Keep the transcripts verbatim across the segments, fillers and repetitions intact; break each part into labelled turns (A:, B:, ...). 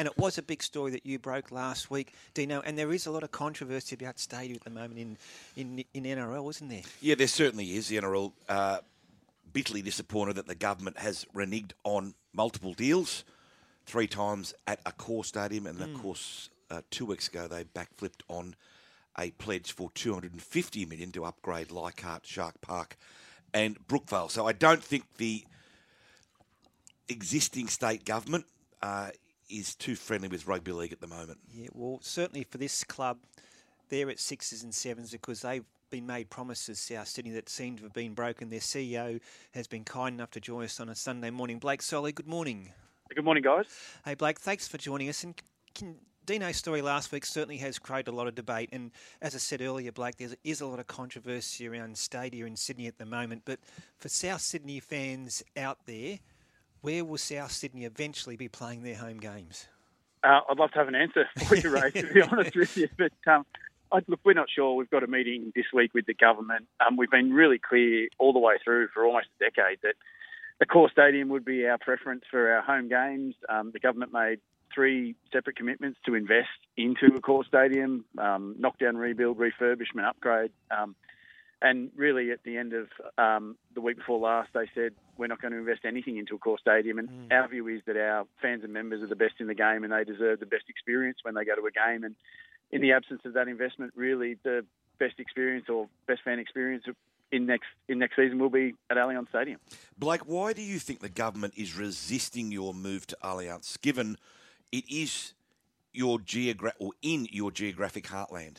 A: And it was a big story that you broke last week, Dino, and there is a lot of controversy about stadium at the moment in, in, in N R L, isn't there?
B: Yeah, there certainly is. The N R L uh, bitterly disappointed that the government has reneged on multiple deals, three times at a core stadium, and mm. of course, uh, two weeks ago they backflipped on a pledge for two hundred fifty million dollars to upgrade Leichhardt, Shark Park and Brookvale. So I don't think the existing state government uh, is too friendly with rugby league at the moment.
A: Yeah, well, certainly for this club, they're at sixes and sevens because they've been made promises, South Sydney, that seem to have been broken. Their C E O has been kind enough to join us on a Sunday morning. Blake Solly, good morning.
C: Good morning, guys.
A: Hey, Blake, thanks for joining us. And can, Dino's story last week certainly has created a lot of debate. And as I said earlier, Blake, there is a lot of controversy around Stadia in Sydney at the moment. But for South Sydney fans out there, where will South Sydney eventually be playing their home games?
C: Uh, I'd love to have an answer for you, Ray, to be honest with you. But um, I, look, we're not sure. We've got a meeting this week with the government. Um, we've been really clear all the way through for almost a decade that the core stadium would be our preference for our home games. Um, the government made three separate commitments to invest into a core stadium, um, knockdown, rebuild, refurbishment, upgrade. Um, and really at the end of um, the week before last, they said we're not going to invest anything into a core stadium. And mm. our view is that our fans and members are the best in the game and they deserve the best experience when they go to a game. And in the absence of that investment, really the best experience or best fan experience in next in next season will be at Allianz Stadium.
B: Blake, why do you think the government is resisting your move to Allianz, given it is your geogra- or in your geographic heartland?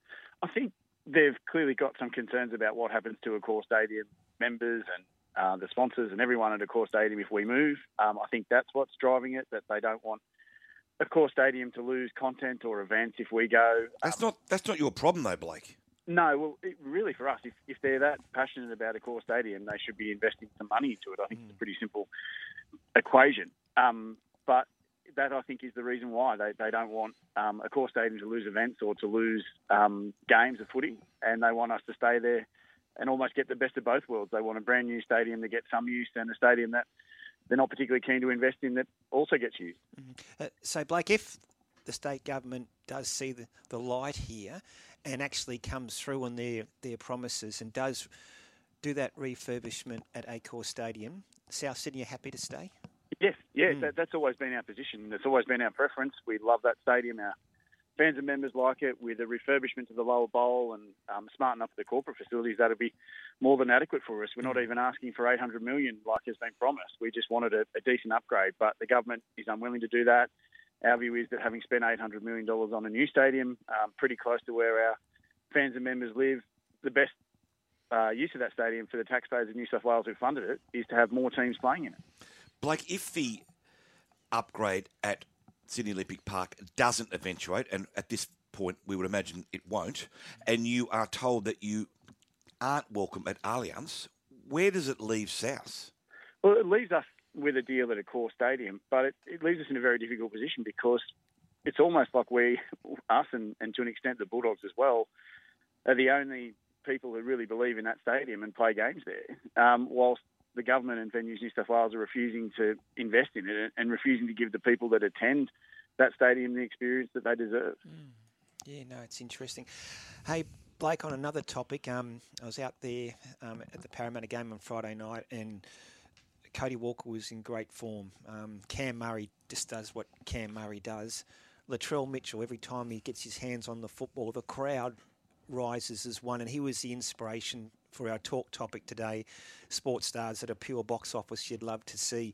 C: I think they've clearly got some concerns about what happens to a core stadium members and uh, the sponsors and everyone at a core stadium if we move. Um, I think that's what's driving it, that they don't want a core stadium to lose content or events if we go.
B: That's
C: um,
B: not that's not your problem though, Blake.
C: No, well, it, really for us, if, if they're that passionate about a core stadium, they should be investing some money into it. I think mm. it's a pretty simple equation. Um, but that, I think, is the reason why they, they don't want um, a core stadium to lose events or to lose um, games of footy, and they want us to stay there and almost get the best of both worlds. They want a brand new stadium to get some use and a stadium that they're not particularly keen to invest in that also gets used.
A: Mm-hmm. Uh, so, Blake, if the state government does see the, the light here and actually comes through on their, their promises and does do that refurbishment at Accor Stadium, South Sydney are happy to stay?
C: Yes, yeah,
A: mm.
C: that, that's always been our position. That's always been our preference. We love that stadium. Our fans and members like it. With a refurbishment to the lower bowl and um, smarten up the corporate facilities, that'll be more than adequate for us. We're not even asking for eight hundred million dollars like has been promised. We just wanted a, a decent upgrade, but the government is unwilling to do that. Our view is that having spent eight hundred million dollars on a new stadium, um, pretty close to where our fans and members live, the best uh, use of that stadium for the taxpayers of New South Wales who funded it is to have more teams playing in it.
B: Blake, if the upgrade at Sydney Olympic Park doesn't eventuate, and at this point we would imagine it won't, and you are told that you aren't welcome at Allianz, where does it leave South?
C: Well, it leaves us with a deal at a core stadium, but it, it leaves us in a very difficult position because it's almost like we, us and, and to an extent the Bulldogs as well, are the only people who really believe in that stadium and play games there, um, whilst the government and Venues New South Wales are refusing to invest in it and refusing to give the people that attend that stadium the experience that they deserve.
A: Mm. Yeah, no, it's interesting. Hey, Blake, on another topic, um, I was out there um, at the Parramatta game on Friday night and Cody Walker was in great form. Um, Cam Murray just does what Cam Murray does. Latrell Mitchell, every time he gets his hands on the football, the crowd rises as one, and he was the inspiration for our talk topic today, sports stars that are pure box office you'd love to see.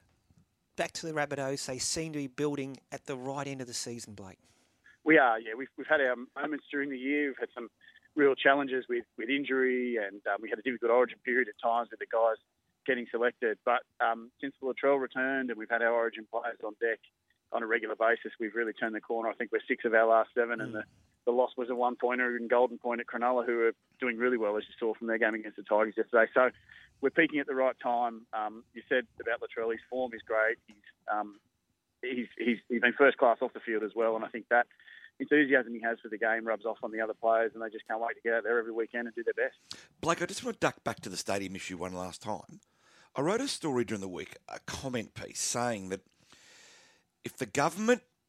A: Back to the Rabbitohs, they seem to be building at the right end of the season, Blake.
C: We are, yeah. We've, we've had our moments during the year. We've had some real challenges with, with injury, and um, we had a difficult origin period at times with the guys getting selected. But um, since Latrell returned and we've had our origin players on deck on a regular basis, we've really turned the corner. I think we're six of our last seven, mm. and the The loss was a one-pointer in Golden Point at Cronulla, who are doing really well, as you saw from their game against the Tigers yesterday. So we're peaking at the right time. Um, you said about Latrell, his form is great. He's, um, he's, he's, he's been first class off the field as well, and I think that enthusiasm he has for the game rubs off on the other players, and they just can't wait to get out there every weekend and do their best.
B: Blake, I just want to duck back to the stadium issue one last time. I wrote a story during the week, a comment piece, saying that if the government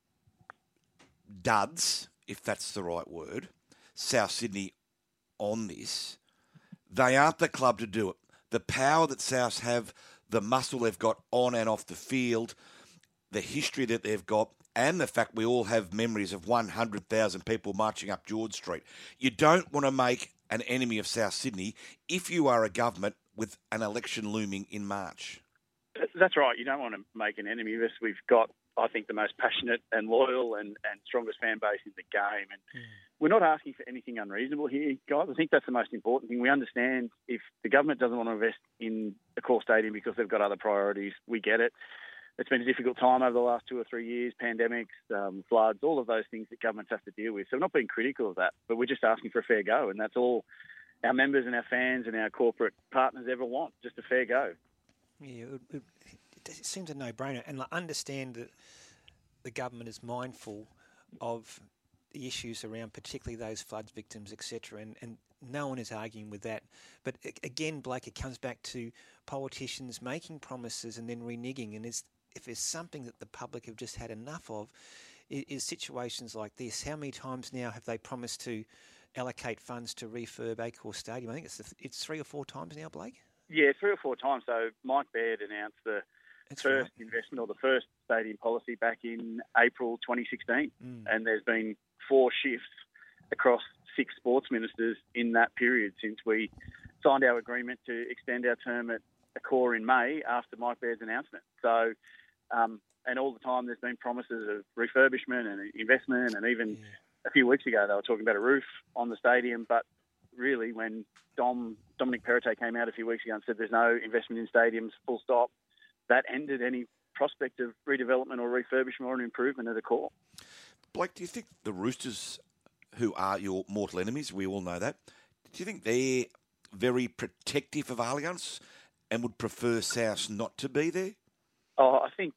B: duds, if that's the right word, South Sydney on this, they aren't the club to do it. The power that Souths have, the muscle they've got on and off the field, the history that they've got, and the fact we all have memories of one hundred thousand people marching up George Street. You don't want to make an enemy of South Sydney if you are a government with an election looming in March.
C: That's right. You don't want to make an enemy of us. We've got, I think, the most passionate and loyal and, and strongest fan base in the game. And mm. we're not asking for anything unreasonable here, guys. I think that's the most important thing. We understand if the government doesn't want to invest in a core stadium because they've got other priorities, we get it. It's been a difficult time over the last two or three years, pandemics, um, floods, all of those things that governments have to deal with. So we're not being critical of that, but we're just asking for a fair go. And that's all our members and our fans and our corporate partners ever want, just a fair go.
A: Yeah, it, it, it seems a no-brainer. And I understand that the government is mindful of the issues around particularly those floods victims, et cetera, and, and no one is arguing with that. But again, Blake, it comes back to politicians making promises and then reneging. And is, if there's something that the public have just had enough of, is, is situations like this. How many times now have they promised to allocate funds to refurb Accor Stadium? I think it's the, it's three or four times now, Blake?
C: Yeah, three or four times. So Mike Baird announced the
A: That's
C: first
A: right.
C: investment or the first stadium policy back in April twenty sixteen.
A: Mm.
C: And there's been four shifts across six sports ministers in that period since we signed our agreement to extend our term at Accor in May after Mike Baird's announcement. So, um, and all the time there's been promises of refurbishment and investment, and even
A: Yeah.
C: a few weeks ago they were talking about a roof on the stadium. But really, when Dom Dominic Perrottet came out a few weeks ago and said there's no investment in stadiums, full stop, that ended any prospect of redevelopment or refurbishment or an improvement at Accor.
B: Blake, do you think the Roosters, who are your mortal enemies, we all know that, do you think they're very protective of Allianz and would prefer South not to be there?
C: Oh, I think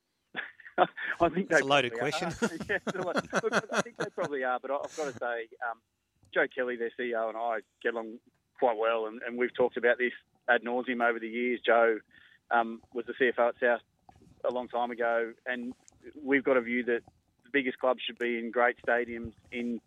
C: I think
A: That's
C: they
A: a loaded
C: probably
A: question.
C: are. Yeah, look, I think they probably are, but I've got to say, um, Joe Kelly, their C E O, and I get along quite well, and, and we've talked about this ad nauseum over the years. Joe um, was the C F O at South a long time ago, and we've got a view that the biggest clubs should be in great stadiums in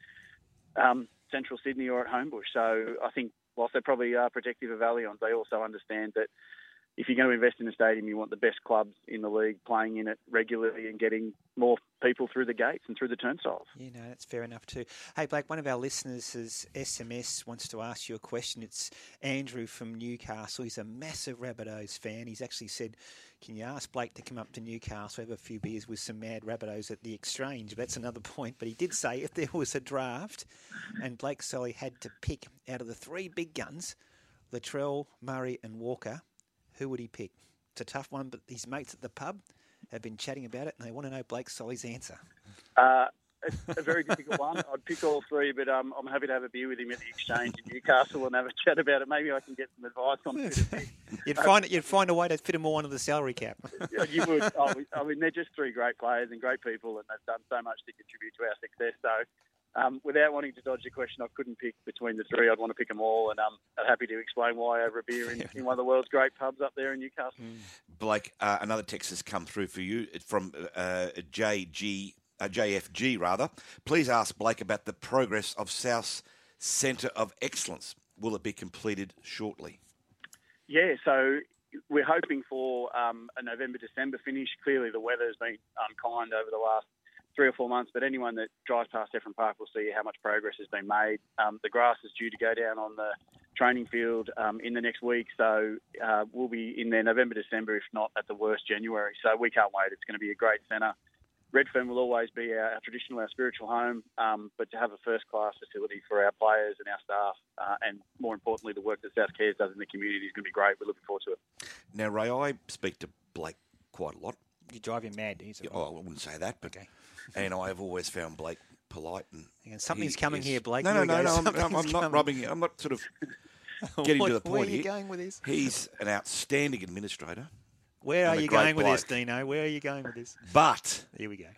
C: um, central Sydney or at Homebush. So I think whilst they probably are protective of Allianz, they also understand that if you're going to invest in a stadium, you want the best clubs in the league playing in it regularly and getting more people through the gates and through the turnstiles.
A: Yeah, no, that's fair enough too. Hey, Blake, one of our listeners has S M S wants to ask you a question. It's Andrew from Newcastle. He's a massive Rabbitohs fan. He's actually said, can you ask Blake to come up to Newcastle, have a few beers with some mad Rabbitohs at the Exchange? That's another point. But he did say if there was a draft and Blake Solly had to pick out of the three big guns, Latrell, Murray and Walker, who would he pick? It's a tough one, but his mates at the pub have been chatting about it, and they want to know Blake Solly's answer.
C: Uh, it's a very difficult one. I'd pick all three, but um, I'm happy to have a beer with him at the Exchange in Newcastle and have a chat about it. Maybe I can get some advice on it.
A: you'd find you'd find a way to fit them all under the salary cap.
C: You would. Oh, I mean, they're just three great players and great people, and they've done so much to contribute to our success. So, Um, without wanting to dodge the question, I couldn't pick between the three. I'd want to pick them all, and um, I'm happy to explain why over a beer in, in one of the world's great pubs up there in Newcastle.
B: Mm. Blake, uh, another text has come through for you from uh, J G, uh, J F G, rather. Please ask Blake about the progress of South's Centre of Excellence. Will it be completed shortly?
C: Yeah, so we're hoping for um, a November, December finish. Clearly the weather has been unkind over the last three or four months, but anyone that drives past Efron Park will see how much progress has been made. Um, the grass is due to go down on the training field um, in the next week, so uh, we'll be in there November, December, if not at the worst January. So we can't wait. It's going to be a great centre. Redfern will always be our, our traditional, our spiritual home, um, but to have a first-class facility for our players and our staff, uh, and more importantly, the work that South Cares does in the community is going to be great. We're looking forward to it.
B: Now, Ray, I speak to Blake quite a lot.
A: You drive him mad, he's
B: Oh, I wouldn't say that, but
A: okay.
B: And I have always found Blake polite. And
A: and something's
B: he
A: coming
B: is,
A: here, Blake.
B: No, no, no, no. I'm, I'm, I'm not
A: coming.
B: rubbing you. I'm not sort of getting
A: what,
B: to the point
A: Where are you
B: here.
A: going with this?
B: He's an outstanding administrator.
A: Where are
B: and a
A: you
B: great
A: going with
B: bloke.
A: this, Dino? Where are you going with this?
B: But
A: Here we go.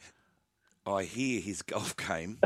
B: I hear his golf game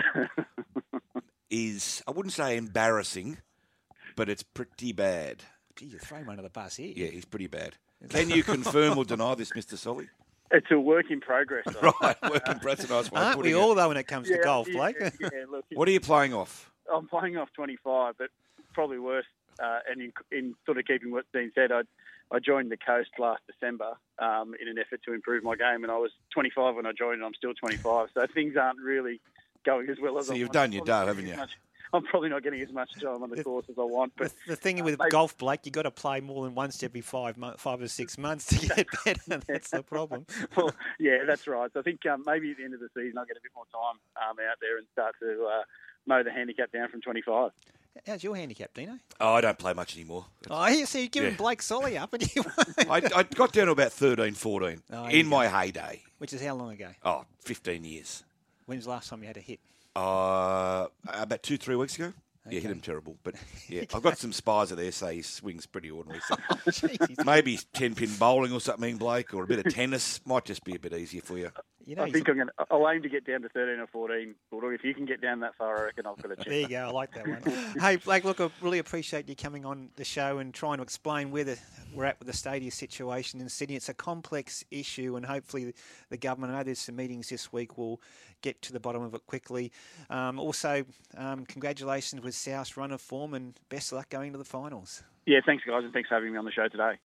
B: is, I wouldn't say embarrassing, but it's pretty bad.
A: Gee, you're throwing one of the bus here.
B: Yeah, he's pretty bad. Can you confirm or deny this, Mister Solly?
C: It's a work in progress.
B: Right, work in progress. Nice way of
A: Aren't we
B: putting
A: all,
B: it.
A: though, when it comes to
C: Yeah,
A: golf,
C: yeah,
A: Blake?
C: yeah, look,
B: What are you playing off?
C: I'm playing off twenty-five, but probably worse. Uh, and in, in sort of keeping what's been said, I I joined the Coast last December um, in an effort to improve my game, and I was twenty-five when I joined, and I'm still twenty-five. So things aren't really going as well as
B: So
C: I
B: you've
C: want.
B: done your
C: I'm
B: dough,
C: not
B: haven't
C: getting
B: you?
C: as much- I'm probably not getting as much time on the course as I want.
A: The,
C: But
A: the thing with
C: maybe-
A: golf, Blake, you've got to play more than once every five, mo- five or six months to get better. That's the problem.
C: well, yeah, that's right. So I think um, maybe at the end of the season I'll get a bit more time um, out there and start to uh, mow the handicap down from twenty-five.
A: How's your handicap, Dino?
B: Oh, I don't play much anymore.
A: Oh, you see, you're giving
B: Yeah.
A: Blake Solly up, and you
B: I, I got down to about thirteen, fourteen
A: Oh, you
B: in my heyday.
A: which is how long ago?
B: Oh, fifteen years.
A: When's the last time you had a hit?
B: Uh, about two, three weeks ago. Yeah, hit him terrible. But yeah, I've got some spies there say he swings pretty ordinary. So
A: Jeez.
B: maybe ten-pin bowling or something, Blake, or a bit of tennis might just be a bit easier for you.
A: You know,
C: I
A: he's
C: think
A: a-
C: I'm going to. I'll aim to get down to thirteen or fourteen. Bulldog. If you can get down that far, I reckon I've got a chance.
A: There you go. I like that one. Hey, Blake, look, I really appreciate you coming on the show and trying to explain where the, we're at with the Stadia situation in Sydney. It's a complex issue, and hopefully the government, I know there's some meetings this week, will get to the bottom of it quickly. Um, also, um, congratulations with South's run of form, and best of luck going to the finals.
C: Yeah, thanks guys, and thanks for having me on the show today.